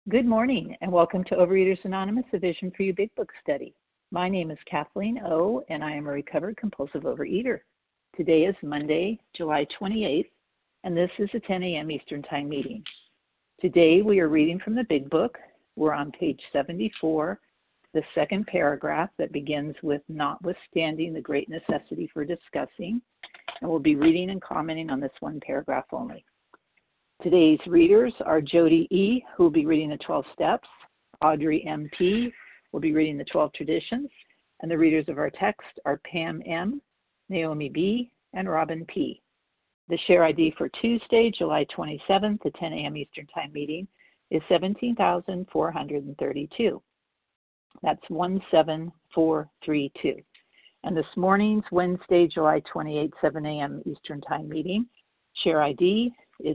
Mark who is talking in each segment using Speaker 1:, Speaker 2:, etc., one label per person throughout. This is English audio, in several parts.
Speaker 1: Good morning and welcome to Overeaters Anonymous, a Vision for You Big Book study. My name is Kathleen O, and I am a recovered compulsive overeater. Today is Monday, July 28th, and this is a 10 a.m. Eastern Time meeting. Today we are reading from the Big Book. We're on page 74, the second paragraph that begins with notwithstanding the great necessity for discussing, and we'll be reading and commenting on this one paragraph only. Today's readers are Jody E., who will be reading the 12 Steps, Audrey M.P. will be reading the 12 Traditions, and the readers of our text are Pam M., Naomi B., and Robin P. The share ID for Tuesday, July 27th, the 10 a.m. Eastern Time meeting is 17,432. That's 17432. And this morning's Wednesday, July 28th, 7 a.m. Eastern Time meeting, share ID is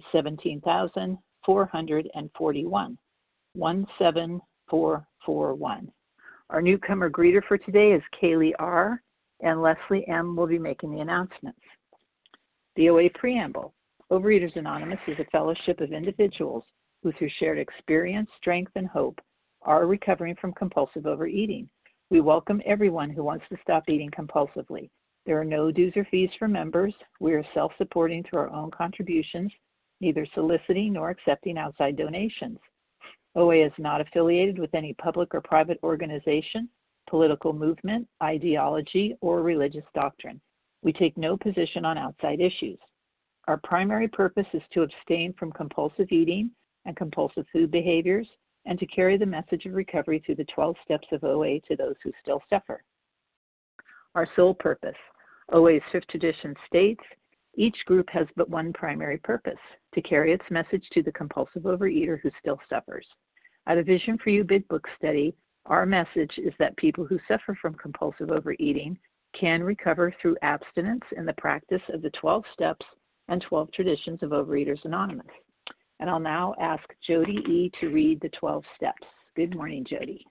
Speaker 1: 17,441, 17441. Our newcomer greeter for today is Kaylee R., and Leslie M. will be making the announcements. The OA Preamble. Overeaters Anonymous is a fellowship of individuals who, through shared experience, strength, and hope, are recovering from compulsive overeating. We welcome everyone who wants to stop eating compulsively. There are no dues or fees for members. We are self-supporting through our own contributions, neither soliciting nor accepting outside donations. OA is not affiliated with any public or private organization, political movement, ideology, or religious doctrine. We take no position on outside issues. Our primary purpose is to abstain from compulsive eating and compulsive food behaviors, and to carry the message of recovery through the 12 steps of OA to those who still suffer. Our sole purpose. OA's fifth tradition states, each group has but one primary purpose, to carry its message to the compulsive overeater who still suffers. At a Vision for You Big Book study, our message is that people who suffer from compulsive overeating can recover through abstinence in the practice of the 12 steps and 12 traditions of Overeaters Anonymous. And I'll now ask Jody E. to read the 12 steps. Good morning, Jody.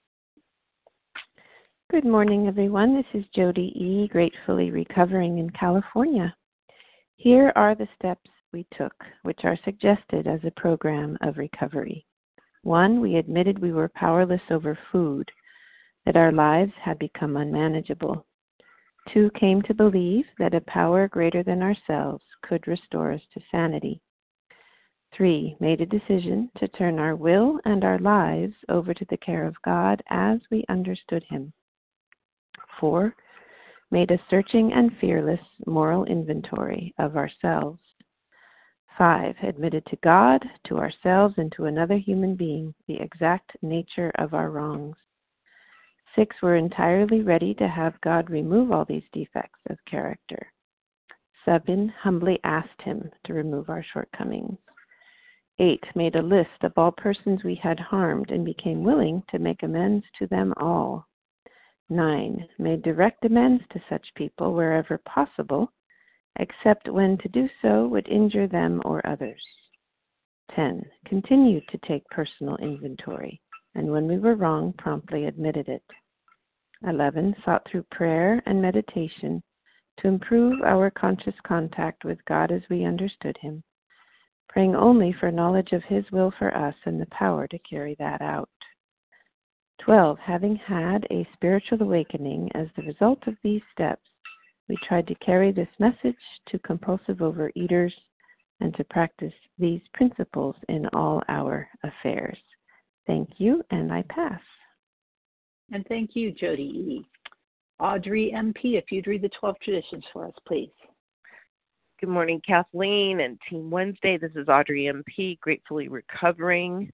Speaker 2: Good morning, everyone. This is Jody E., gratefully recovering in California. Here are the steps we took, which are suggested as a program of recovery. 1, we admitted we were powerless over food, that our lives had become unmanageable. 2, came to believe that a power greater than ourselves could restore us to sanity. 3, made a decision to turn our will and our lives over to the care of God as we understood Him. 4, made a searching and fearless moral inventory of ourselves. 5, admitted to God, to ourselves, and to another human being the exact nature of our wrongs. 6, were entirely ready to have God remove all these defects of character. 7, humbly asked Him to remove our shortcomings. 8, made a list of all persons we had harmed and became willing to make amends to them all. 9, made direct amends to such people wherever possible, except when to do so would injure them or others. 10, continued to take personal inventory, and when we were wrong, promptly admitted it. 11, sought through prayer and meditation to improve our conscious contact with God as we understood Him, praying only for knowledge of His will for us and the power to carry that out. 12, having had a spiritual awakening as the result of these steps, we tried to carry this message to compulsive overeaters and to practice these principles in all our affairs. Thank you, and I pass.
Speaker 1: And thank you, Jody E. Audrey M.P., if you'd read the 12 traditions for us, please.
Speaker 3: Good morning, Kathleen and Team Wednesday. This is Audrey M.P., gratefully recovering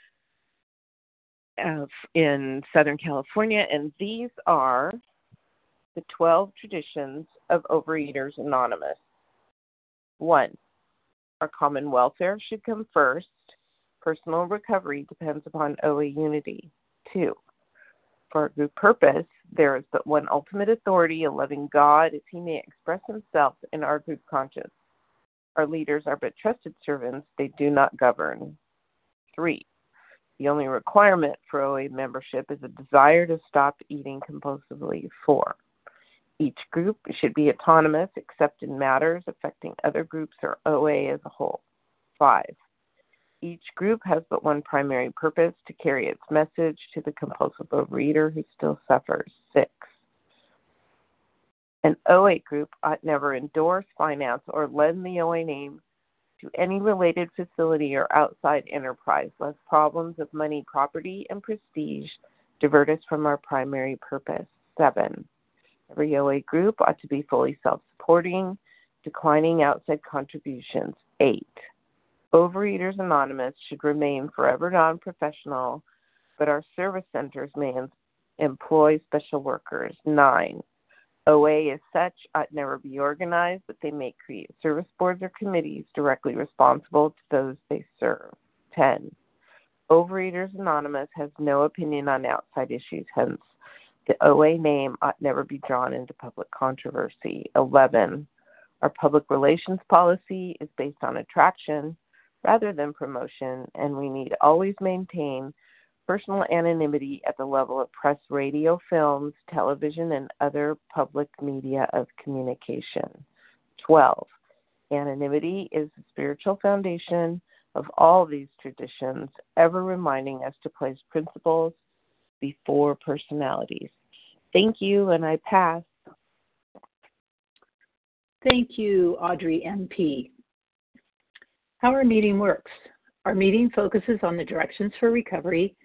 Speaker 3: in Southern California, and these are the 12 traditions of Overeaters Anonymous. 1, our common welfare should come first. Personal recovery depends upon OA unity. 2, for our group purpose, there is but one ultimate authority, a loving God, as He may express Himself in our group conscience. Our leaders are but trusted servants, they do not govern. 3, the only requirement for OA membership is a desire to stop eating compulsively. 4, each group should be autonomous except in matters affecting other groups or OA as a whole. 5, Each group has but one primary purpose: to carry its message to the compulsive overeater who still suffers. 6. An OA group ought never endorse, finance, or lend the OA name to any related facility or outside enterprise, lest problems of money, property, and prestige divert us from our primary purpose. 7. Every OA group ought to be fully self-supporting, declining outside contributions. 8. Overeaters Anonymous should remain forever non-professional, but our service centers may employ special workers. 9. OA as such ought never be organized, but they may create service boards or committees directly responsible to those they serve. 10. Overeaters Anonymous has no opinion on outside issues, hence the OA name ought never be drawn into public controversy. 11. Our public relations policy is based on attraction rather than promotion, and we need always maintain personal anonymity at the level of press, radio, films, television, and other public media of communication. 12. Anonymity is the spiritual foundation of all these traditions, ever reminding us to place principles before personalities. Thank you, and I pass.
Speaker 1: Thank you, Audrey MP. How our meeting works. Our meeting focuses on the directions for recovery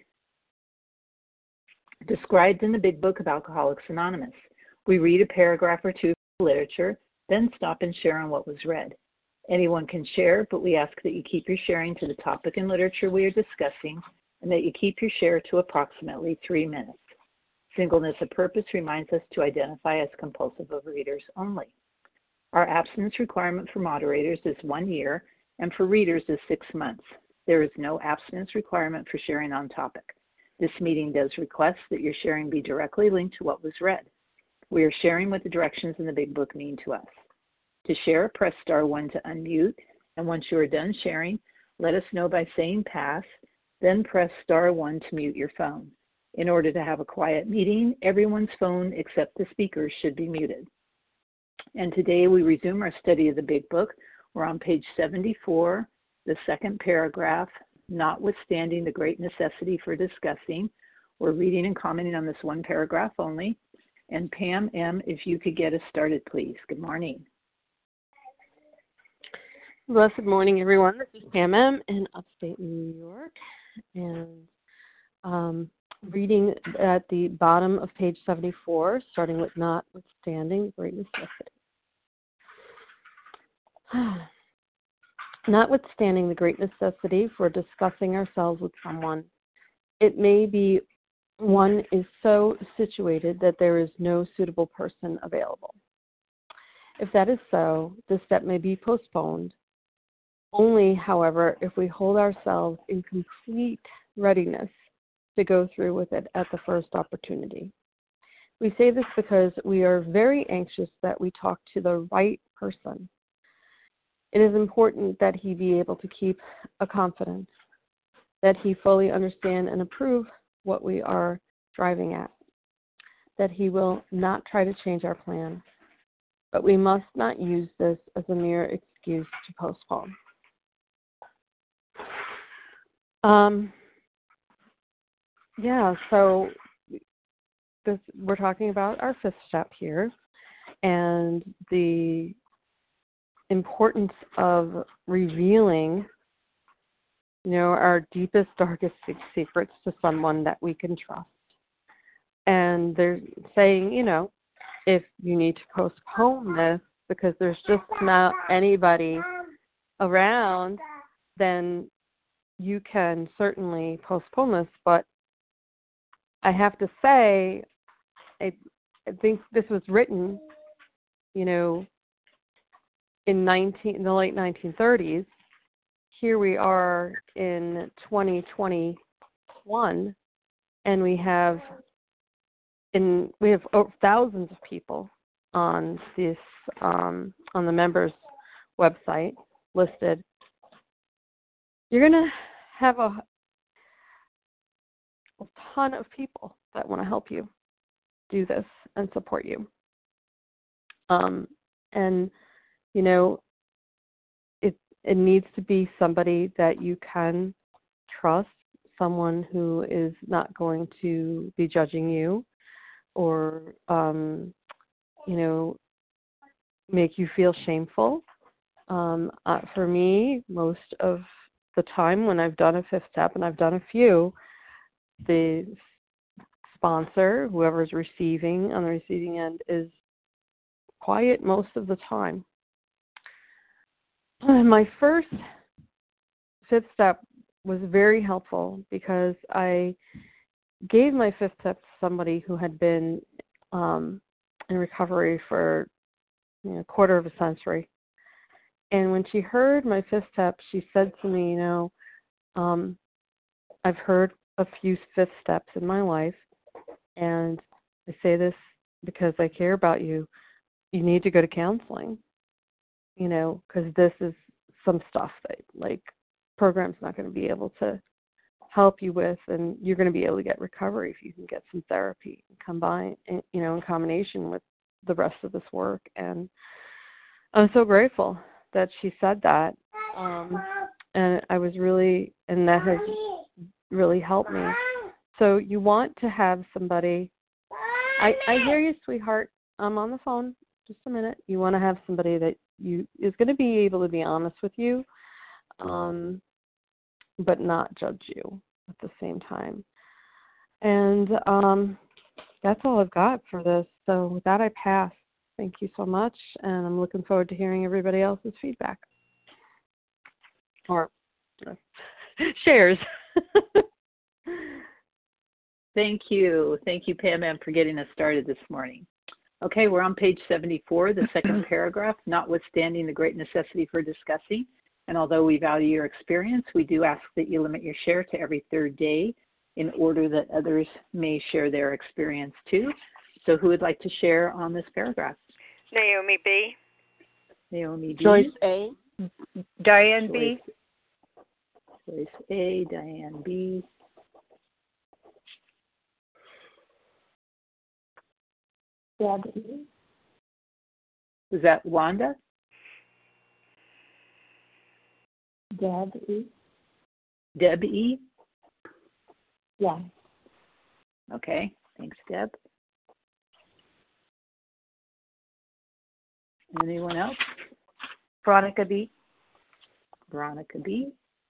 Speaker 1: described in the Big Book of Alcoholics Anonymous. We read a paragraph or two of the literature, then stop and share on what was read. Anyone can share, but we ask that you keep your sharing to the topic and literature we are discussing, and that you keep your share to approximately 3 minutes. Singleness of purpose reminds us to identify as compulsive overeaters only. Our abstinence requirement for moderators is 1 year, and for readers is 6 months. There is no abstinence requirement for sharing on topic. This meeting does request that your sharing be directly linked to what was read. We are sharing what the directions in the Big Book mean to us. To share, press star 1 to unmute, and once you are done sharing, let us know by saying pass, then press star 1 to mute your phone. In order to have a quiet meeting, everyone's phone except the speakers should be muted. And today we resume our study of the Big Book. We're on page 74, the second paragraph, notwithstanding the great necessity for discussing. We're reading and commenting on this one paragraph only. And Pam M., if you could get us started, please. Good morning.
Speaker 4: Blessed morning, everyone. This is Pam M. in upstate New York. And reading at the bottom of page 74, starting with notwithstanding great necessity. Notwithstanding the great necessity for discussing ourselves with someone, it may be one is so situated that there is no suitable person available. If that is so, the step may be postponed. Only, however, if we hold ourselves in complete readiness to go through with it at the first opportunity. We say this because we are very anxious that we talk to the right person. It is important that he be able to keep a confidence, that he fully understand and approve what we are driving at, that he will not try to change our plan, but we must not use this as a mere excuse to postpone. So we're talking about our fifth step here, and the importance of revealing, our deepest, darkest secrets to someone that we can trust. And they're saying, if you need to postpone this because there's just not anybody around, then you can certainly postpone this. But I have to say, I think this was written, in the late 1930s. Here we are in 2021, and we have thousands of people on this on the members' website listed. You're going to have a ton of people that want to help you do this and support you. It needs to be somebody that you can trust, someone who is not going to be judging you or, make you feel shameful. For me, most of the time when I've done a fifth step, and I've done a few, the sponsor, whoever's receiving on the receiving end, is quiet most of the time. My first fifth step was very helpful because I gave my fifth step to somebody who had been in recovery for a quarter of a century. And when she heard my fifth step, she said to me, I've heard a few fifth steps in my life, and I say this because I care about you. You need to go to counseling, because this is some stuff that, program's not going to be able to help you with, and you're going to be able to get recovery if you can get some therapy in combination with the rest of this work. And I'm so grateful that she said that, and that has really helped me. So you want to have somebody. I hear you, sweetheart. I'm on the phone. Just a minute. You want to have somebody that is going to be able to be honest with you, but not judge you at the same time. And that's all I've got for this. So with that, I pass. Thank you so much, and I'm looking forward to hearing everybody else's feedback or shares.
Speaker 1: Thank you. Thank you, Pam, for getting us started this morning. Okay, we're on page 74, the second paragraph. Notwithstanding the great necessity for discussing, and although we value your experience, we do ask that you limit your share to every third day in order that others may share their experience too. So who would like to share on this paragraph?
Speaker 5: Naomi B.
Speaker 1: Naomi B.
Speaker 4: Joyce A.
Speaker 5: Diane B.
Speaker 1: Joyce A. Diane B.
Speaker 6: Deb E.
Speaker 1: Was that Wanda?
Speaker 6: Deb E.
Speaker 1: Deb E.
Speaker 6: Yeah.
Speaker 1: Okay, thanks, Deb. Anyone else?
Speaker 5: Veronica B.
Speaker 1: Veronica B.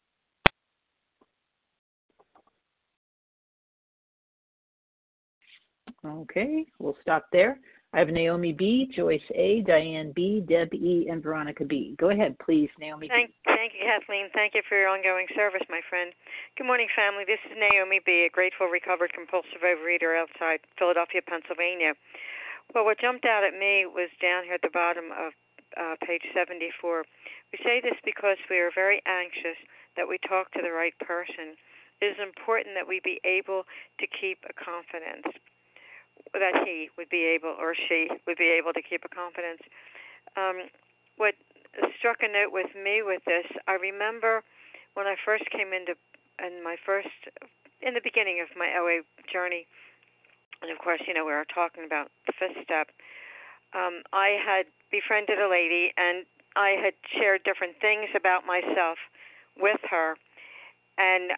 Speaker 1: Okay, we'll stop there. I have Naomi B., Joyce A., Diane B., Deb E., and Veronica B. Go ahead, please, Naomi B.
Speaker 5: Thank you, Kathleen. Thank you for your ongoing service, my friend. Good morning, family. This is Naomi B., a grateful, recovered, compulsive overeater outside Philadelphia, Pennsylvania. Well, what jumped out at me was down here at the bottom of page 74. We say this because we are very anxious that we talk to the right person. It is important that we be able to keep a confidence, that he would be able or she would be able to keep a confidence. What struck a note with me with this, I remember when I first came in the beginning of my OA journey, and of course, we were talking about the fifth step. I had befriended a lady, and I had shared different things about myself with her, and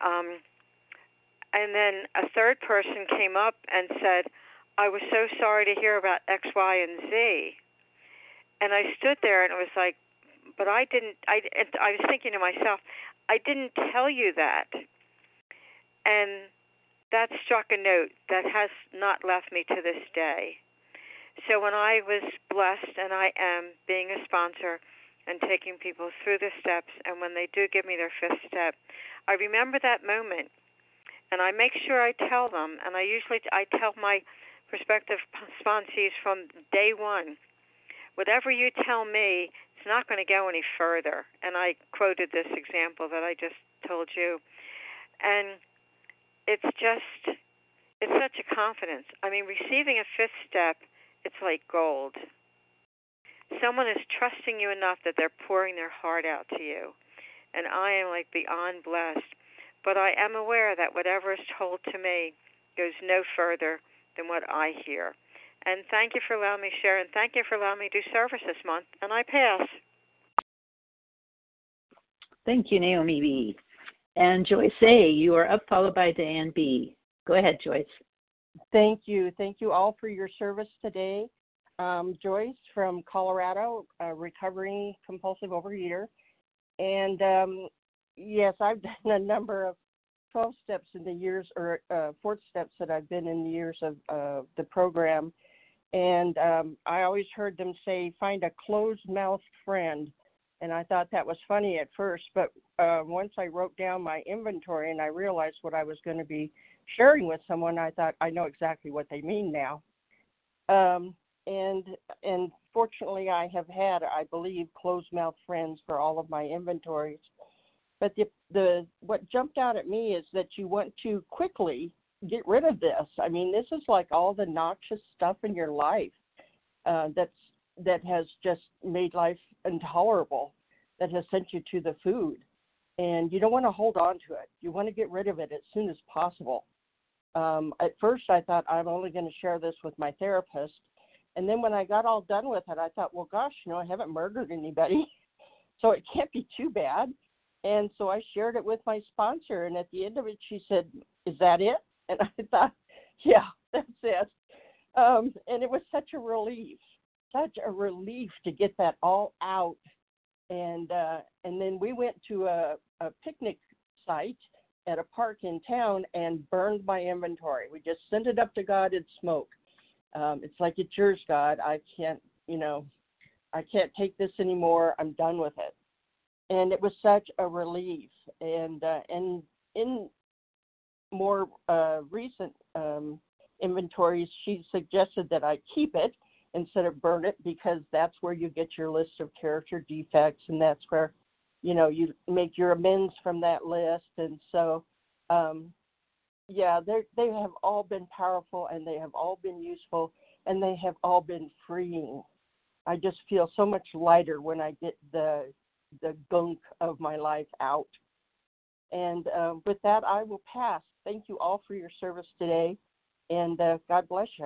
Speaker 5: then a third person came up and said, I was so sorry to hear about X, Y, and Z. And I stood there, and it was like, but I was thinking to myself, I didn't tell you that. And that struck a note that has not left me to this day. So when I was blessed, and I am, being a sponsor and taking people through the steps, and when they do give me their fifth step, I remember that moment, and I make sure I tell them, and I tell my prospective sponsees from day one, whatever you tell me, it's not going to go any further. And I quoted this example that I just told you. And it's such a confidence. I mean, receiving a fifth step, it's like gold. Someone is trusting you enough that they're pouring their heart out to you. And I am beyond blessed. But I am aware that whatever is told to me goes no further than what I hear. And thank you for allowing me to share, and thank you for allowing me to do service this month. And I pass.
Speaker 1: Thank you, Naomi B. And Joyce A., you are up, followed by Diane B. Go ahead, Joyce.
Speaker 7: Thank you. Thank you all for your service today. Joyce from Colorado, recovering compulsive overeater. And yes, I've done a number of 12 steps in the years, or 4 steps that I've been in the years of the program. And I always heard them say, find a closed-mouthed friend. And I thought that was funny at first, but once I wrote down my inventory and I realized what I was going to be sharing with someone, I thought, I know exactly what they mean now. And fortunately, I have had, I believe, closed-mouthed friends for all of my inventories. But the what jumped out at me is that you want to quickly get rid of this. I mean, this is like all the noxious stuff in your life that has just made life intolerable, that has sent you to the food. And you don't want to hold on to it. You want to get rid of it as soon as possible. At first, I thought I'm only going to share this with my therapist. And then when I got all done with it, I thought, well, gosh, I haven't murdered anybody, so it can't be too bad. And so I shared it with my sponsor. And at the end of it, she said, is that it? And I thought, yeah, that's it. And it was such a relief to get that all out. And then we went to a picnic site at a park in town and burned my inventory. We just sent it up to God in smoke. It's like, it's yours, God. I can't take this anymore. I'm done with it. And it was such a relief. And in more recent inventories, she suggested that I keep it instead of burn it, because that's where you get your list of character defects, and that's where, you make your amends from that list. And so, they have all been powerful, and they have all been useful, and they have all been freeing. I just feel so much lighter when I get the gunk of my life out. And with that, I will pass. Thank you all for your service today, and God bless you.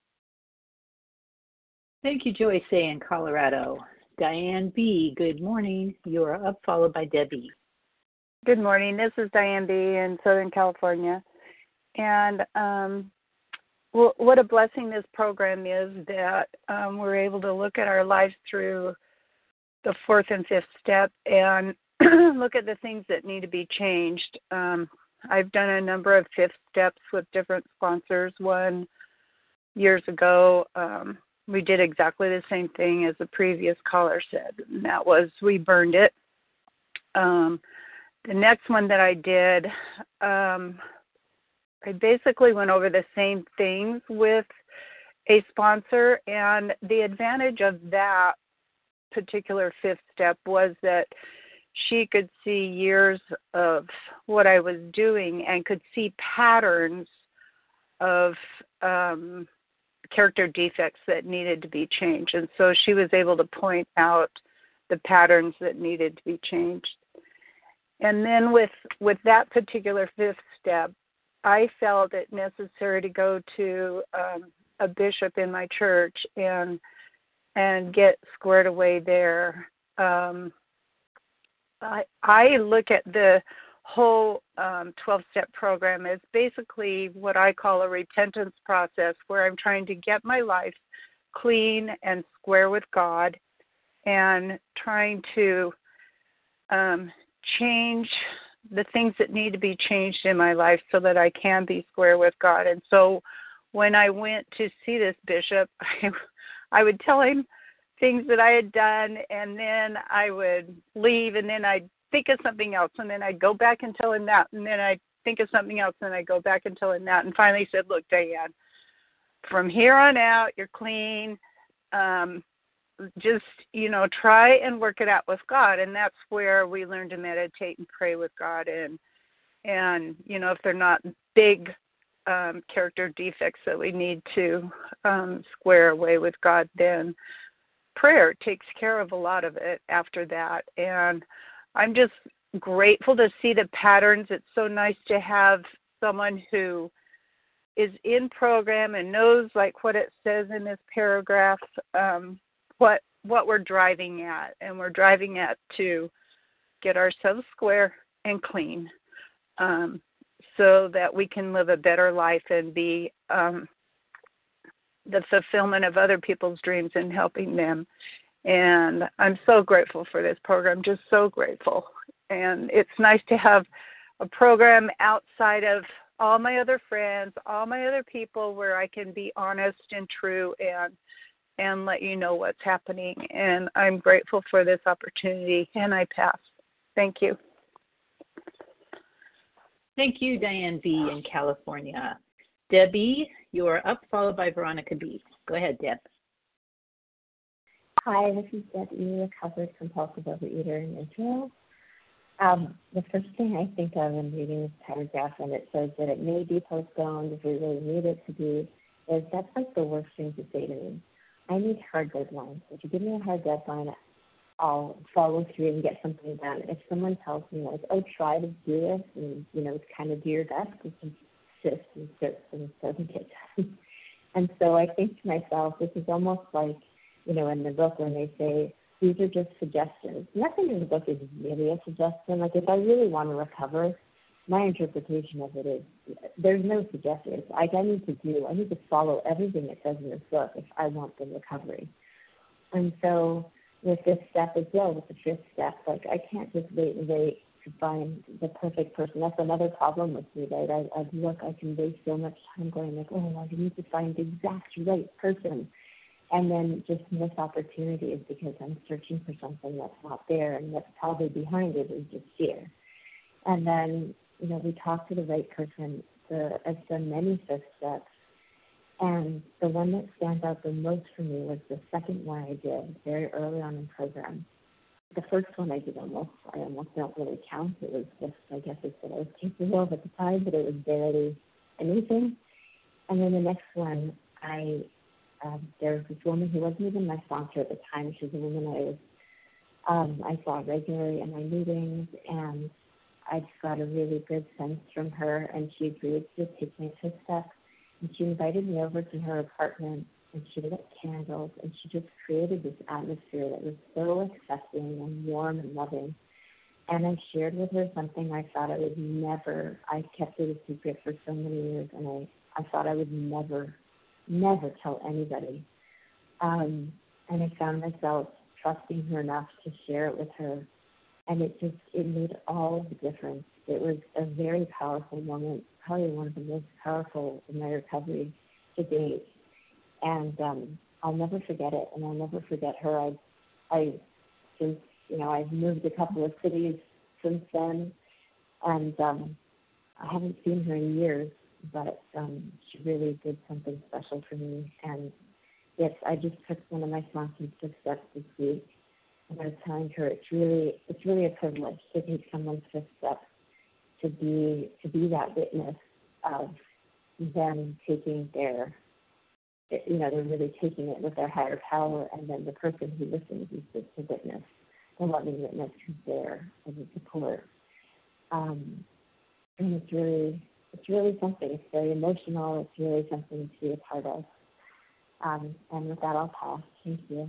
Speaker 1: Thank you, Joyce A. in Colorado. Diane B., good morning. You are up, followed by Debbie.
Speaker 8: Good morning. This is Diane B. in Southern California. And what a blessing this program is, that we're able to look at our lives through the 4th and 5th step and look at the things that need to be changed. I've done a number of 5th steps with different sponsors. One years ago, we did exactly the same thing as the previous caller said, and that was we burned it. The next one that I did, I basically went over the same things with a sponsor, and the advantage of that particular 5th step was that she could see years of what I was doing and could see patterns of character defects that needed to be changed. And so she was able to point out the patterns that needed to be changed. And then with that particular 5th step, I felt it necessary to go to a bishop in my church and get squared away there. I look at the whole 12-step program as basically what I call a repentance process, where I'm trying to get my life clean and square with God, and trying to change the things that need to be changed in my life so that I can be square with God. And so when I went to see this bishop, I would tell him things that I had done, and then I would leave, and then I'd think of something else, and then I'd go back and tell him that, and then I'd think of something else, and I'd go back and tell him that, and finally he said, look, Diane, from here on out, you're clean. Just, try and work it out with God. And that's where we learn to meditate and pray with God. And if they're not big character defects that we need to square away with God, then prayer takes care of a lot of it after that. And I'm just grateful to see the patterns. It's so nice to have someone who is in program and knows, like what it says in this paragraph, what we're driving at. And we're driving at to get ourselves square and clean, so that we can live a better life and be the fulfillment of other people's dreams and helping them. And I'm so grateful for this program, just so grateful. And it's nice to have a program outside of all my other friends, all my other people, where I can be honest and true and let you know what's happening. And I'm grateful for this opportunity, and I pass. Thank you.
Speaker 1: Thank you, Diane B. in California. Debbie, you're up, followed by Veronica B. Go ahead, Deb.
Speaker 6: Hi, this is Debbie, recovered compulsive overeater in Israel. The first thing I think of in reading this paragraph, and it says that it may be postponed if we really need it to be, is that's like the worst thing to say to me. I need hard deadlines. If you give me a hard deadline, I'll follow through and get something done. If someone tells me, like, oh, try to do this, and, it's kind of do your best, it just sits and sits and doesn't get done. And so I think to myself, this is almost like, in the book when they say, these are just suggestions. Nothing in the book is really a suggestion. Like, if I really want to recover, my interpretation of it is there's no suggestions. I need to follow everything it says in this book if I want the recovery. And so with this step as well, with the fifth step, like, I can't just wait to find the perfect person. That's another problem with me, right? I can waste so much time going like, oh, I need to find the exact right person, and then just miss opportunities because I'm searching for something that's not there, and what's probably behind it is just fear. And then, we talk to the right person. I've done many fifth steps, and the one that stands out the most for me was the second one I did very early on in the program. The first one I almost don't really count. It was just, I guess it's what I was capable of at the time, but it was barely anything. And then the next one, there was this woman who wasn't even my sponsor at the time. She was a woman I saw regularly in my meetings, and I just got a really good sense from her, and she agreed to take my fifth step. And she invited me over to her apartment, and she lit candles, and she just created this atmosphere that was so accepting and warm and loving. And I shared with her something I thought I would never, I kept it a secret for so many years, and I thought I would never tell anybody. And I found myself trusting her enough to share it with her. And it made all the difference. It was a very powerful moment, probably one of the most powerful in my recovery to date. And I'll never forget it, and I'll never forget her. I've moved a couple of cities since then, and I haven't seen her in years, but she really did something special for me. And yes, I just took one of my sponsored steps this week, and I was telling her it's really a privilege to take someone's fifth step, to be that witness of them taking they're really taking it with their higher power, and then the person who listens is just a witness, the loving witness who's there as a support. And it's really something. It's very emotional. It's really something to be a part of. And with that, I'll pass. Thank you.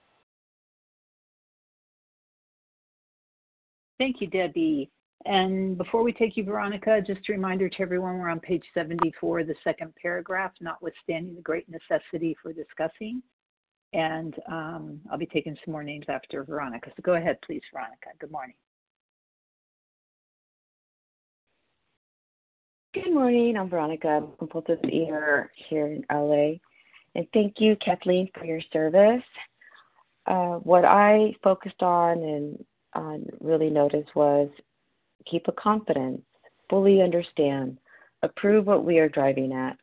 Speaker 1: Thank you, Debbie. And before we take you, Veronica, just a reminder to everyone, we're on page 74, the second paragraph, notwithstanding the great necessity for discussing. And I'll be taking some more names after Veronica. So go ahead, please, Veronica. Good morning.
Speaker 9: Good morning. I'm Veronica. I'm a compulsive eater here in LA. And thank you, Kathleen, for your service. What I focused on and really noticed was keep a confidence, fully understand, approve what we are driving at.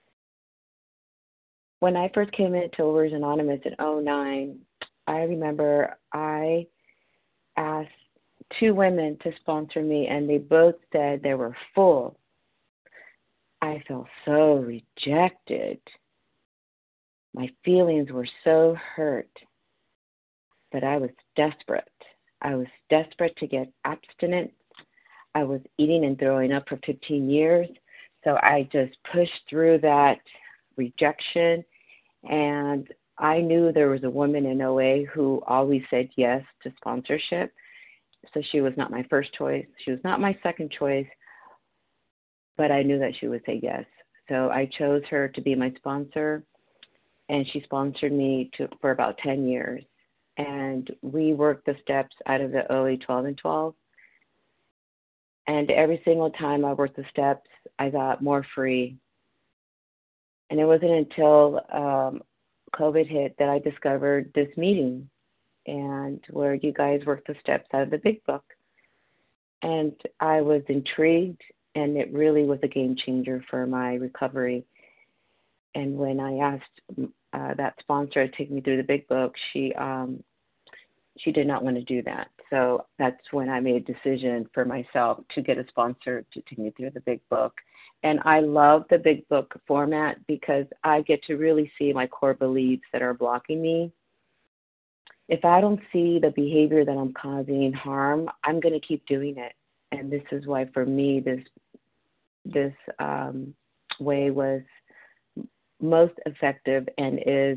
Speaker 9: When I first came into Overeaters Anonymous in 2009, I remember I asked two women to sponsor me, and they both said they were full. I felt so rejected. My feelings were so hurt, but I was desperate. I was desperate to get abstinence. I was eating and throwing up for 15 years, so I just pushed through that rejection, and I knew there was a woman in OA who always said yes to sponsorship, So she was not my first choice. She was not my second choice, but I knew that she would say yes. So I chose her to be my sponsor, and she sponsored me for about 10 years. And we worked the steps out of the OA 12 and 12. And every single time I worked the steps, I got more free. And it wasn't until COVID hit that I discovered this meeting, and where you guys work the steps out of the Big Book. And I was intrigued, and it really was a game changer for my recovery. And when I asked that sponsor to take me through the Big Book, she did not want to do that. So that's when I made a decision for myself to get a sponsor to take me through the Big Book. And I love the Big Book format because I get to really see my core beliefs that are blocking me. If I don't see the behavior that I'm causing harm, I'm going to keep doing it. And this is why, for me, this way was most effective and is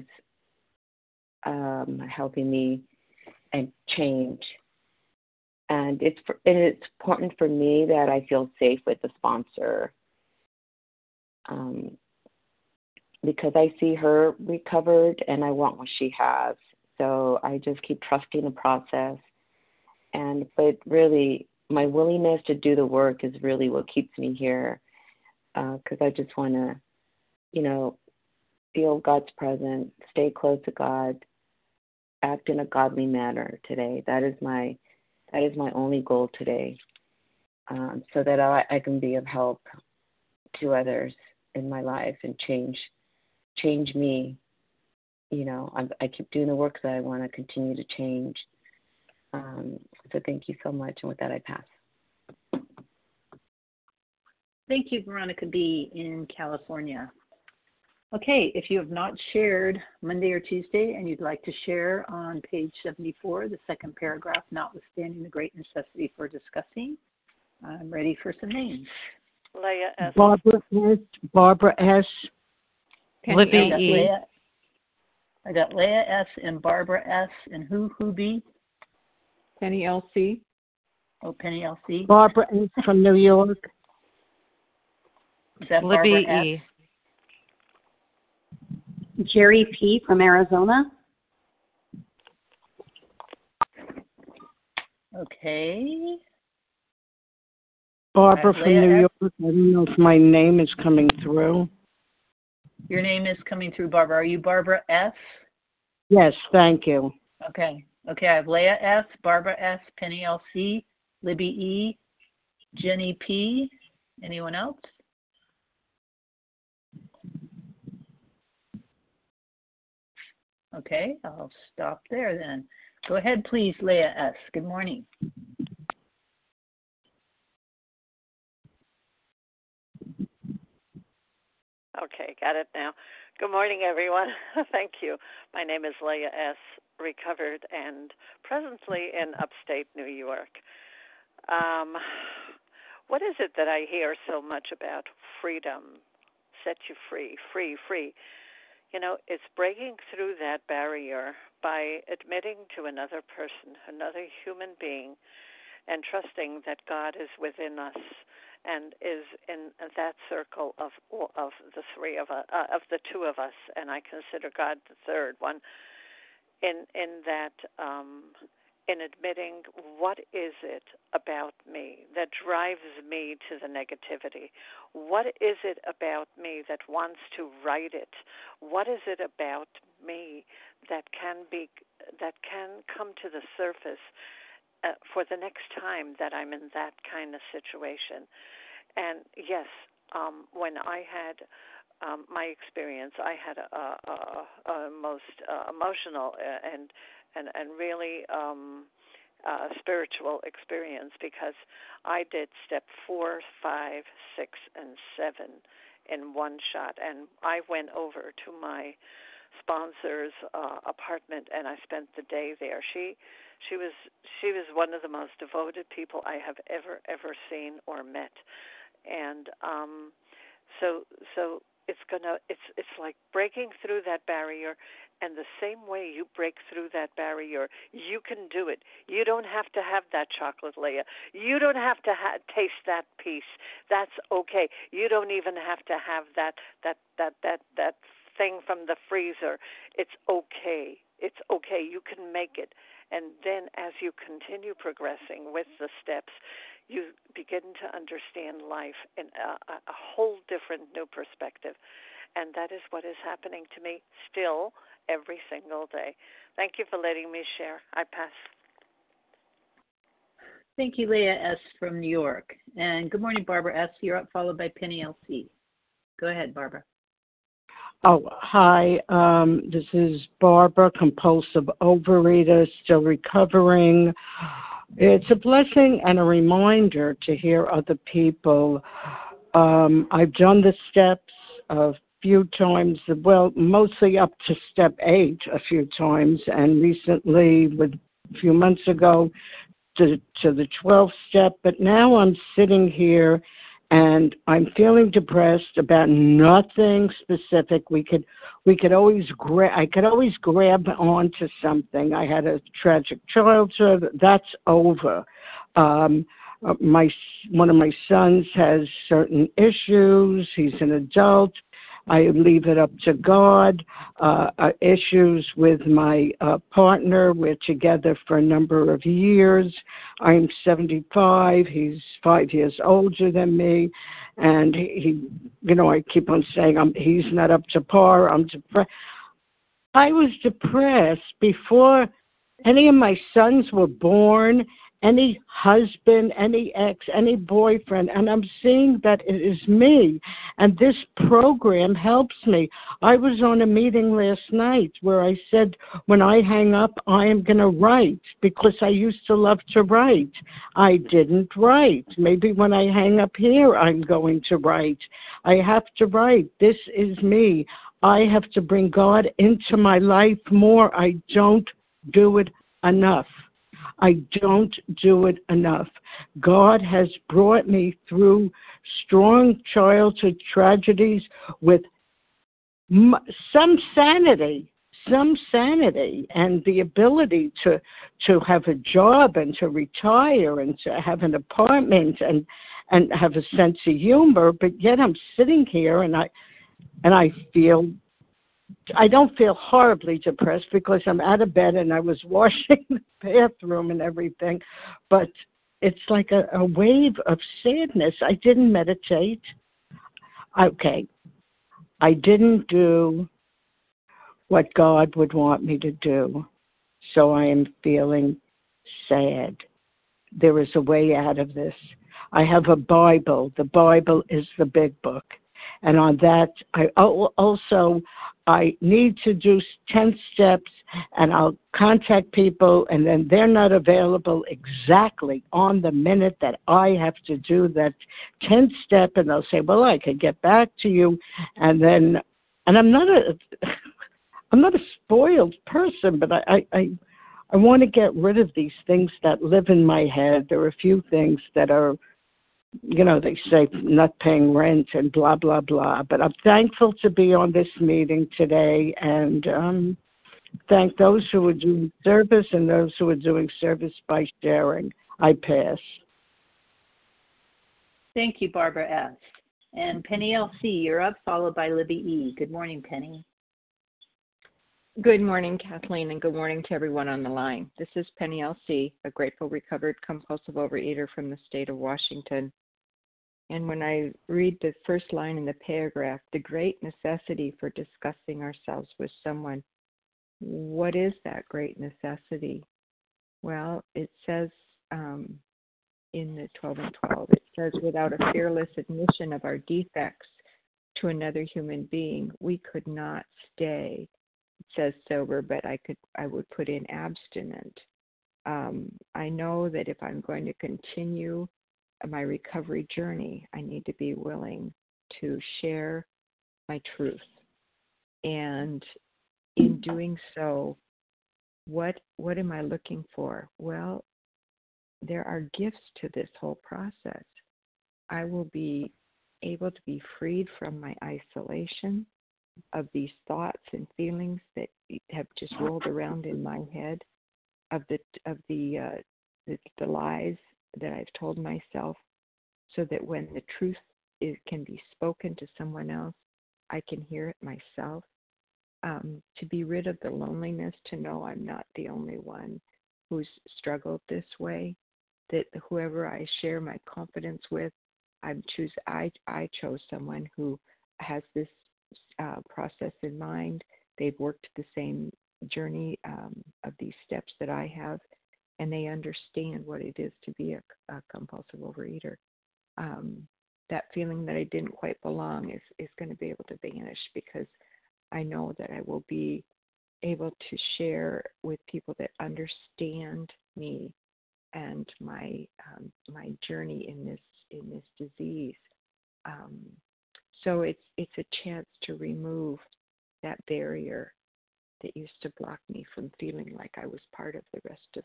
Speaker 9: helping me and change. And it's important for me that I feel safe with the sponsor, because I see her recovered and I want what she has. So I just keep trusting the process. But really, my willingness to do the work is really what keeps me here, because I just want to, feel God's presence, stay close to God, act in a godly manner today. That is my only goal today, so that I can be of help to others in my life and change me. I keep doing the work that I want to continue to change. So thank you so much. And with that, I pass.
Speaker 1: Thank you, Veronica B. in California. Okay, if you have not shared Monday or Tuesday and you'd like to share on page 74, the second paragraph, notwithstanding the great necessity for discussing, I'm ready for some names.
Speaker 5: Leah S.
Speaker 7: Barbara S.
Speaker 2: Libby E.
Speaker 1: I got Leah S. and Barbara S. and who B?
Speaker 2: Penny L.C.
Speaker 1: Oh, Penny L.C.
Speaker 7: Barbara S. from New York.
Speaker 1: Is that
Speaker 2: Libby
Speaker 1: Barbara
Speaker 2: E.
Speaker 1: S?
Speaker 10: Jerry P. from Arizona.
Speaker 1: Okay.
Speaker 7: Barbara from New York. I don't know if my name is coming through.
Speaker 1: Your name is coming through, Barbara. Are you Barbara S?
Speaker 7: Yes, thank you.
Speaker 1: Okay. I have Leah S., Barbara S., Penny L.C., Libby E., Jenny P. Anyone else? Okay, I'll stop there then. Go ahead, please, Leah S. Good morning.
Speaker 11: Okay, got it now. Good morning, everyone. Thank you. My name is Leah S., recovered and presently in upstate New York. What is it that I hear so much about freedom? Set you free, free, free. It's breaking through that barrier by admitting to another person, another human being, and trusting that God is within us and is in that circle of the three of us, of the two of us, and I consider God the third one. In that, in admitting what is it about me that drives me to the negativity? What is it about me that wants to write it? What is it about me that can come to the surface for the next time that I'm in that kind of situation? And yes, when I had my experience, I had a most emotional and really spiritual experience, because I did step 4, 5, 6, and 7 in one shot, and I went over to my sponsor's apartment and I spent the day there. She was one of the most devoted people I have ever seen or met, and so it's like breaking through that barrier. And the same way you break through that barrier, you can do it. You don't have to have that chocolate layer. You don't have to taste that piece. That's okay. You don't even have to have that thing from the freezer. It's okay. It's okay. You can make it. And then as you continue progressing with the steps, you begin to understand life in a whole different new perspective. And that is what is happening to me still every single day. Thank you for letting me share. I pass.
Speaker 1: Thank you, Leah S. from New York. And good morning, Barbara S. You're up, followed by Penny L.C. Go ahead, Barbara.
Speaker 12: Oh, hi. This is Barbara, compulsive overeater, still recovering. It's a blessing and a reminder to hear other people. I've done the steps a few times, well, mostly up to step 8 a few times, and recently, a few months ago, to the 12th step. But now I'm sitting here and I'm feeling depressed about nothing specific. I could always grab onto something. I had a tragic childhood. That's over. One of my sons has certain issues. He's an adult. I leave it up to God. Issues with my partner. We're together for a number of years. I'm 75. He's 5 years older than me. And he I keep on saying he's not up to par. I'm depressed. I was depressed before any of my sons were born, any husband, any ex, any boyfriend, and I'm seeing that it is me, and this program helps me. I was on a meeting last night where I said, when I hang up, I am going to write, because I used to love to write. I didn't write. Maybe when I hang up here, I'm going to write. I have to write. This is me. I have to bring God into my life more. I don't do it enough. I don't do it enough. God has brought me through strong childhood tragedies with some sanity, and the ability to have a job and to retire and to have an apartment and have a sense of humor. But yet I'm sitting here and I don't feel horribly depressed because I'm out of bed and I was washing the bathroom and everything, but it's like a wave of sadness. I didn't meditate. Okay. I didn't do what God would want me to do, so I am feeling sad. There is a way out of this. I have a Bible. The Bible is the big book. And on that, I need to do 10 steps, and I'll contact people, and then they're not available exactly on the minute that I have to do that 10th step, and they'll say, well, I could get back to you. And I'm not a spoiled person, but I want to get rid of these things that live in my head. There are a few things that are, they say not paying rent and blah, blah, blah. But I'm thankful to be on this meeting today, and thank those who are doing service and those who are doing service by sharing. I pass.
Speaker 1: Thank you, Barbara S. And Penny L.C., you're up, followed by Libby E. Good morning, Penny.
Speaker 13: Good morning, Kathleen, and good morning to everyone on the line. This is Penny L.C., a grateful, recovered, compulsive overeater from the state of Washington. And when I read the first line in the paragraph, the great necessity for discussing ourselves with someone, what is that great necessity? Well, it says in the 12 and 12, it says, without a fearless admission of our defects to another human being, we could not stay. It says sober, but I would put in abstinent. I know that if I'm going to continue my recovery journey, I need to be willing to share my truth. And in doing so, what am I looking for? Well, there are gifts to this whole process. I will be able to be freed from my isolation of these thoughts and feelings that have just rolled around in my head, of the lies that I've told myself, so that when the truth can be spoken to someone else, I can hear it myself. To be rid of the loneliness, to know I'm not the only one who's struggled this way, that whoever I share my confidence with, I chose someone who has this process in mind. They've worked the same journey of these steps that I have, and they understand what it is to be a compulsive overeater. That feeling that I didn't quite belong is going to be able to vanish, because I know that I will be able to share with people that understand me and my journey in this disease. So it's a chance to remove that barrier that used to block me from feeling like I was part of the rest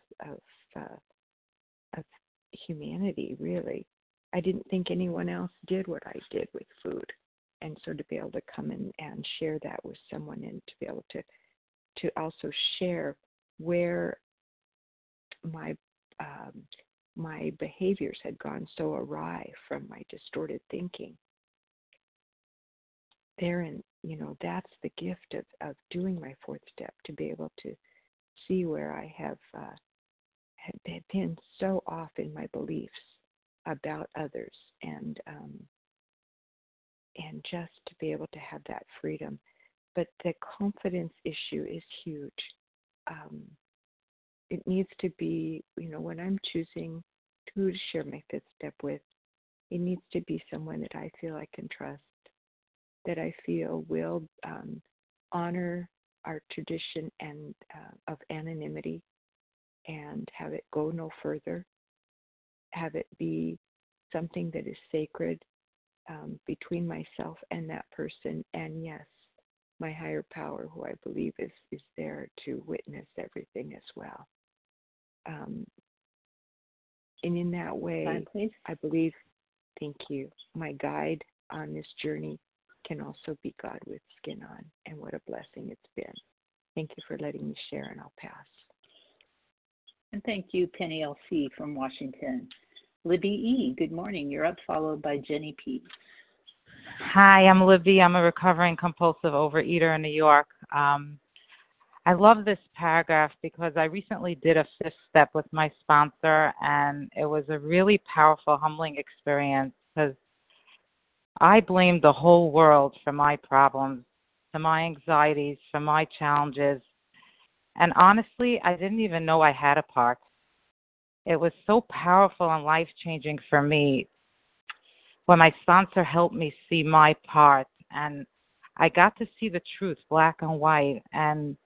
Speaker 13: of humanity, really. I didn't think anyone else did what I did with food. And so to be able to come in and share that with someone, and to be able to also share where my behaviors had gone so awry from my distorted thinking. Therein, that's the gift of doing my fourth step, to be able to see where I have been so off in my beliefs about others, and just to be able to have that freedom. But the confidence issue is huge. It needs to be, when I'm choosing who to share my fifth step with, it needs to be someone that I feel I can trust, that I feel will honor our tradition and of anonymity, and have it go no further, have it be something that is sacred between myself and that person, and yes, my higher power, who I believe is there to witness everything as well. And in that way, I believe, thank you, my guide on this journey can also be God with skin on, and what a blessing it's been. Thank you for letting me share, and I'll pass.
Speaker 1: And thank you, Penny L.C. from Washington. Libby E., good morning. You're up, followed by Jenny P.
Speaker 14: Hi, I'm Libby. I'm a recovering compulsive overeater in New York. I love this paragraph because I recently did a fifth step with my sponsor, and it was a really powerful, humbling experience, because I blamed the whole world for my problems, for my anxieties, for my challenges. And honestly, I didn't even know I had a part. It was so powerful and life-changing for me when my sponsor helped me see my part, and I got to see the truth, black and white. And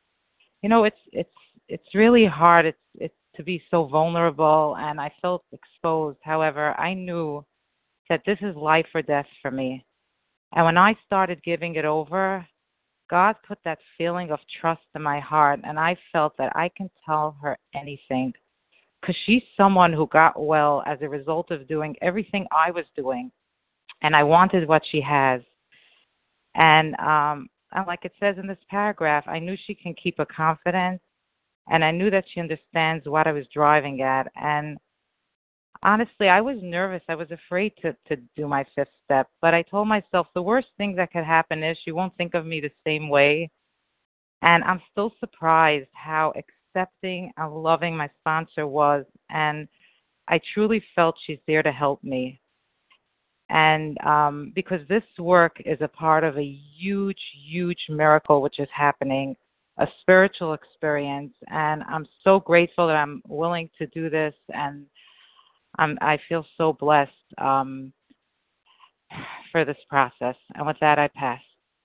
Speaker 14: it's really hard. It's to be so vulnerable, and I felt exposed. However, I knew that this is life or death for me. And when I started giving it over, God put that feeling of trust in my heart, and I felt that I can tell her anything, because she's someone who got well as a result of doing everything I was doing, and I wanted what she has. And like it says in this paragraph, I knew she can keep a confidence, and I knew that she understands what I was driving at. And honestly, I was nervous. I was afraid to do my fifth step, but I told myself the worst thing that could happen is she won't think of me the same way. And I'm still surprised how accepting and loving my sponsor was, and I truly felt she's there to help me. And because this work is a part of a huge, huge miracle which is happening, a spiritual experience, and I'm so grateful that I'm willing to do this, and I feel so blessed for this process. And with that, I pass.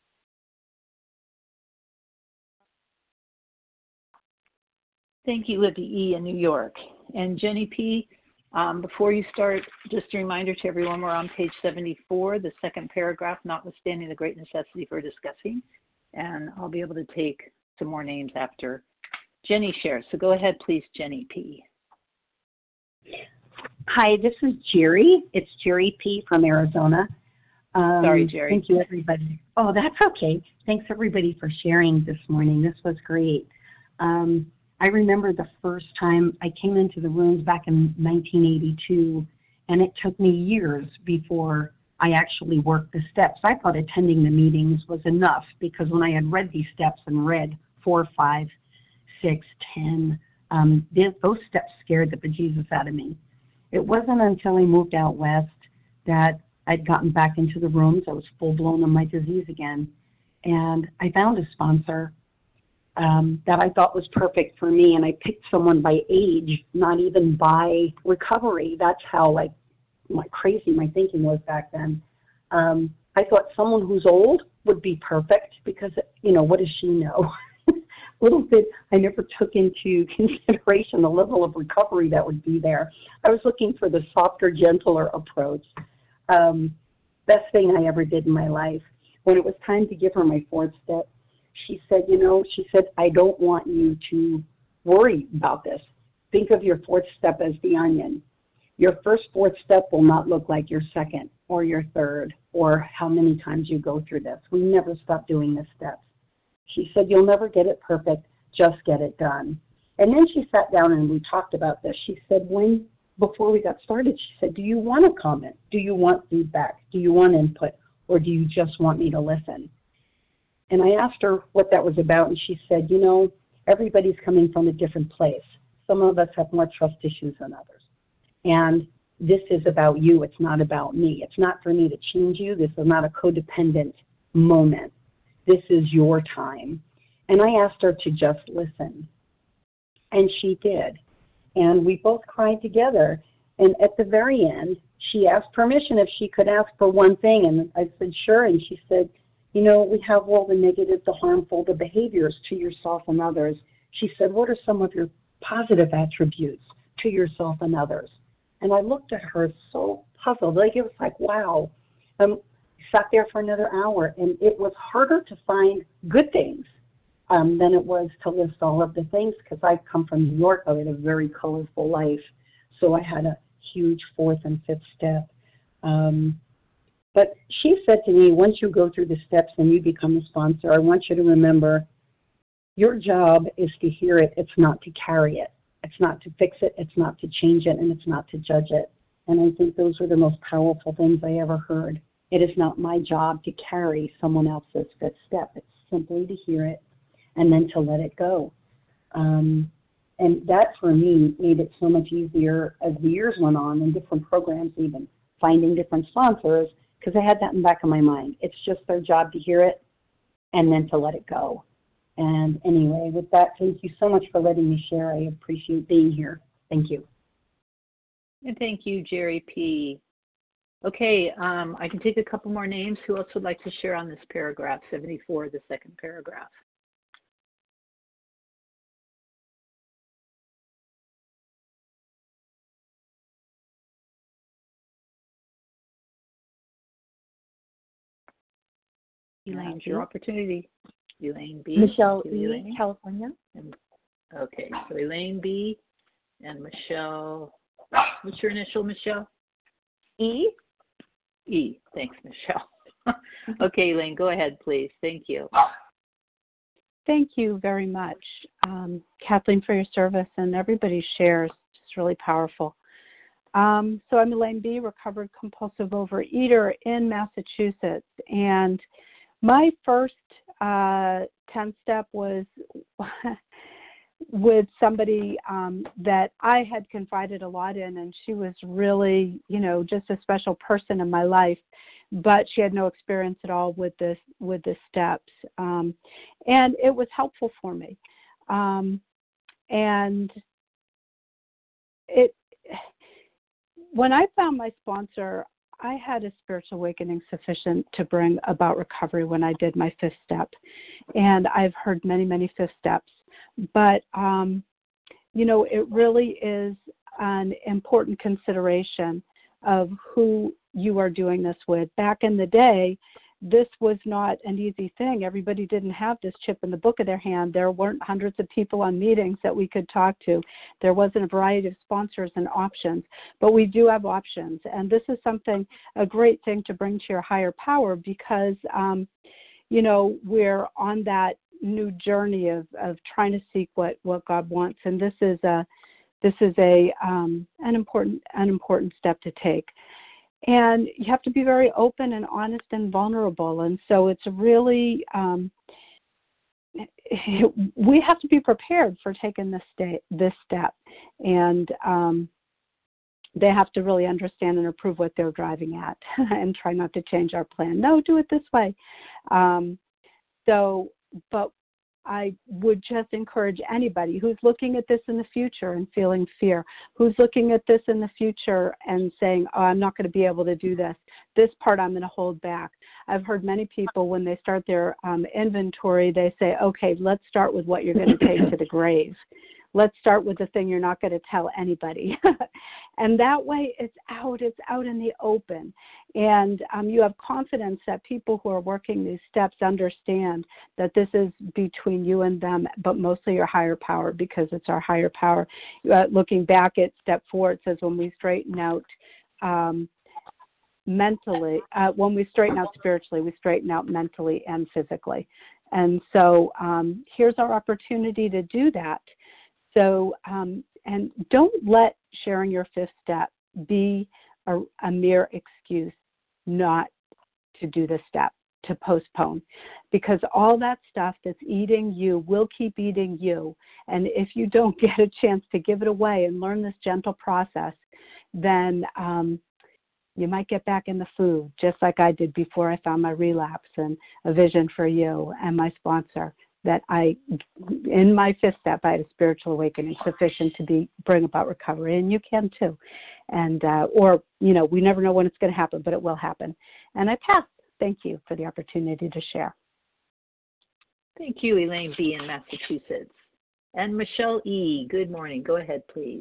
Speaker 1: Thank you, Libby E. in New York. And Jenny P., before you start, just a reminder to everyone, we're on page 74, the second paragraph, notwithstanding the great necessity for discussing. And I'll be able to take some more names after Jenny shares. So go ahead, please, Jenny P.
Speaker 10: Hi, this is Jerry. It's Jerry P. from Arizona.
Speaker 1: Sorry, Jerry.
Speaker 10: Thank you, everybody. Oh, that's okay. Thanks, everybody, for sharing this morning. This was great. I remember the first time I came into the rooms back in 1982, and it took me years before I actually worked the steps. I thought attending the meetings was enough because when I had read these steps and read 4, 5, 6, 10, those steps scared the bejesus out of me. It wasn't until I moved out west that I'd gotten back into the rooms. I was full-blown on my disease again. And I found a sponsor that I thought was perfect for me. And I picked someone by age, not even by recovery. That's how crazy my thinking was back then. I thought someone who's old would be perfect because, what does she know? Little bit, I never took into consideration the level of recovery that would be there. I was looking for the softer, gentler approach. Best thing I ever did in my life. When it was time to give her my 4th step, she said, I don't want you to worry about this. Think of your 4th step as the onion. Your first 4th step will not look like your 2nd or your 3rd or how many times you go through this. We never stop doing the steps. She said, you'll never get it perfect, just get it done. And then she sat down and we talked about this. She said, before we got started, she said, do you want a comment? Do you want feedback? Do you want input? Or do you just want me to listen? And I asked her what that was about, and she said, everybody's coming from a different place. Some of us have more trust issues than others. And this is about you. It's not about me. It's not for me to change you. This is not a codependent moment. This is your time. And I asked her to just listen. And she did. And we both cried together. And at the very end, she asked permission if she could ask for one thing. And I said, sure. And she said, we have all the negative, the harmful, the behaviors to yourself and others. She said, what are some of your positive attributes to yourself and others? And I looked at her so puzzled. It was like, wow. Sat there for another hour, and it was harder to find good things than it was to list all of the things because I come from New York. I had a very colorful life, so I had a huge 4th and 5th step. But she said to me, once you go through the steps and you become a sponsor, I want you to remember your job is to hear it. It's not to carry it. It's not to fix it. It's not to change it, and it's not to judge it. And I think those were the most powerful things I ever heard. It is not my job to carry someone else's 5th step. It's simply to hear it and then to let it go. And that, for me, made it so much easier as the years went on in different programs, even finding different sponsors, because I had that in the back of my mind. It's just their job to hear it and then to let it go. And anyway, with that, thank you so much for letting me share. I appreciate being here. Thank you.
Speaker 1: And thank you, Jerry P. Okay, I can take a couple more names. Who else would like to share on this paragraph, 74, the 2nd paragraph? Elaine, your opportunity. Elaine B.
Speaker 10: Michelle
Speaker 1: E.,
Speaker 10: California.
Speaker 1: Okay, so Elaine B. and Michelle. What's your initial, Michelle?
Speaker 10: E.
Speaker 1: E. Thanks, Michelle. Okay, Elaine, go ahead, please. Thank you.
Speaker 4: Thank you very much, Kathleen, for your service, and everybody's shares. It's really powerful. So I'm Elaine B., recovered compulsive overeater in Massachusetts, and my first 10-step was with somebody that I had confided a lot in, and she was really, just a special person in my life, but she had no experience at all with the steps, and it was helpful for me. And when I found my sponsor, I had a spiritual awakening sufficient to bring about recovery when I did my 5th step, and I've heard many, many 5th steps. But, it really is an important consideration of who you are doing this with. Back in the day,
Speaker 15: this was not an easy thing. Everybody didn't have this chip in the book of their hand. There weren't hundreds of people on meetings that we could talk to. There wasn't a variety of sponsors and options, but we do have options. And this is a great thing to bring to your higher power because, we're on that new journey of trying to seek what God wants. And this is an important step to take. And you have to be very open and honest and vulnerable. And so it's really, we have to be prepared for taking this step. And they have to really understand and approve what they're driving at and try not to change our plan. No, do it this way. But I would just encourage anybody who's looking at this in the future and feeling fear, who's looking at this in the future and saying, oh, I'm not going to be able to do this. This part I'm going to hold back. I've heard many people when they start their inventory, they say, okay, let's start with what you're going to take to the grave. Let's start with the thing you're not going to tell anybody. And that way it's out in the open. And you have confidence that people who are working these steps understand that this is between you and them, but mostly your higher power, because it's our higher power. Looking back at step 4, it says when we straighten out mentally, when we straighten out spiritually, we straighten out mentally and physically. And so here's our opportunity to do that. So, and don't let sharing your 5th step be a mere excuse not to do the step, to postpone, because all that stuff that's eating you will keep eating you. And if you don't get a chance to give it away and learn this gentle process, then you might get back in the food, just like I did before I found my relapse and a vision for you and my sponsor. That in my 5th step, I had a spiritual awakening sufficient to bring about recovery, and you can too. And, we never know when it's going to happen, but it will happen. And I passed. Thank you for the opportunity to share.
Speaker 1: Thank you, Elaine B. in Massachusetts. And Michelle E., good morning. Go ahead, please.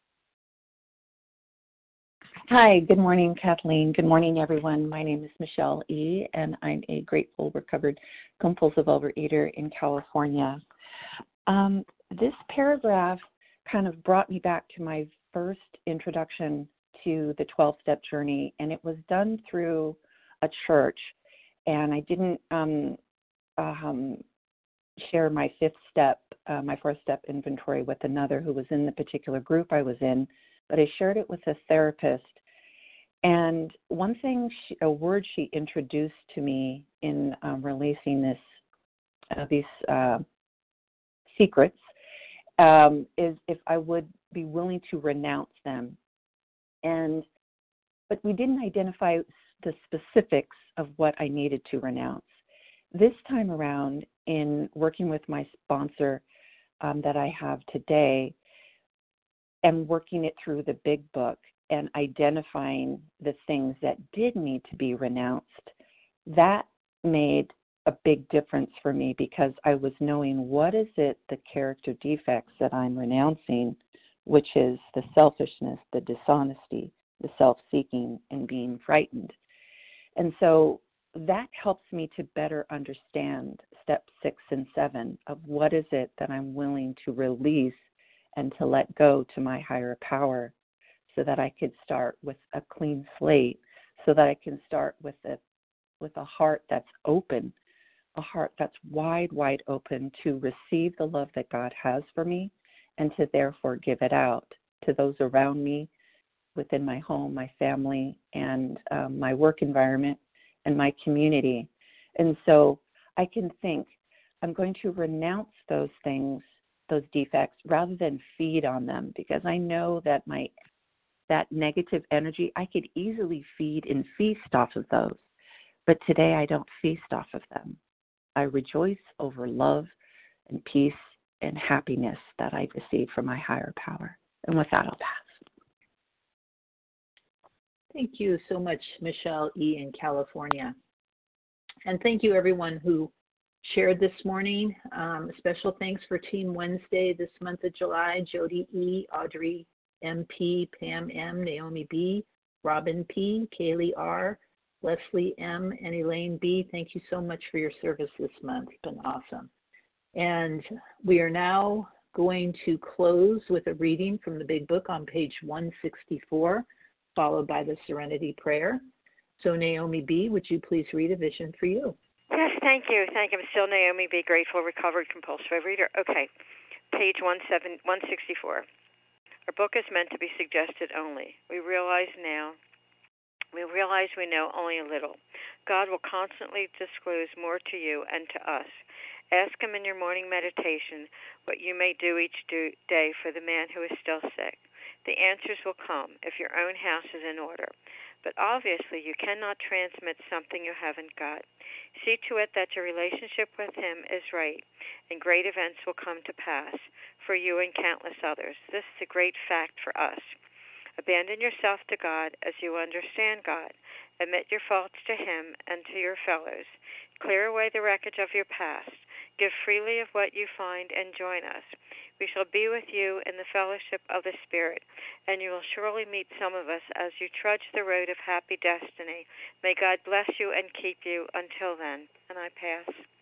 Speaker 16: Hi, good morning, Kathleen. Good morning, everyone. My name is Michelle E., and I'm a grateful, recovered, compulsive overeater in California. This paragraph kind of brought me back to my first introduction to the 12-step journey, and it was done through a church, and I didn't share my 5th step, my 4th step inventory with another who was in the particular group I was in, but I shared it with a therapist. And one thing, a word she introduced to me in releasing these secrets is if I would be willing to renounce them. But we didn't identify the specifics of what I needed to renounce. This time around, in working with my sponsor that I have today, and working it through the big book and identifying the things that did need to be renounced, that made a big difference for me, because I was knowing what is it, the character defects that I'm renouncing, which is the selfishness, the dishonesty, the self-seeking, and being frightened. And so that helps me to better understand step 6 and 7 of what is it that I'm willing to release and to let go to my higher power, so that I could start with a clean slate, so that I can start with a heart that's open, a heart that's wide, wide open to receive the love that God has for me, and to therefore give it out to those around me, within my home, my family, and my work environment, and my community. And so I can think, I'm going to renounce those things, those defects, rather than feed on them, because I know that that negative energy, I could easily feed and feast off of those. But today I don't feast off of them. I rejoice over love and peace and happiness that I receive from my higher power. And with that, I'll pass.
Speaker 1: Thank you so much, Michelle E. in California. And thank you, everyone who shared this morning. Special thanks for Team Wednesday this month of July: Jody E., Audrey MP, Pam M., Naomi B., Robin P., Kaylee R., Leslie M. and Elaine B., thank you so much for your service this month. It's been awesome. And we are now going to close with a reading from the Big Book on page 164, followed by the Serenity Prayer. So Naomi B., would you please read A Vision for You?
Speaker 5: Yes, thank you. Thank you. I'm still Naomi B., grateful, recovered, compulsive overeater. Okay, page 164. Our book is meant to be suggested only. We realize we know only a little. God will constantly disclose more to you and to us. Ask Him in your morning meditation what you may do each day for the man who is still sick. The answers will come if your own house is in order. But obviously you cannot transmit something you haven't got. See to it that your relationship with Him is right, and great events will come to pass for you and countless others. This is a great fact for us. Abandon yourself to God as you understand God. Admit your faults to Him and to your fellows. Clear away the wreckage of your past. Give freely of what you find and join us. We shall be with you in the fellowship of the Spirit, and you will surely meet some of us as you trudge the road of happy destiny. May God bless you and keep you until then. And I pass.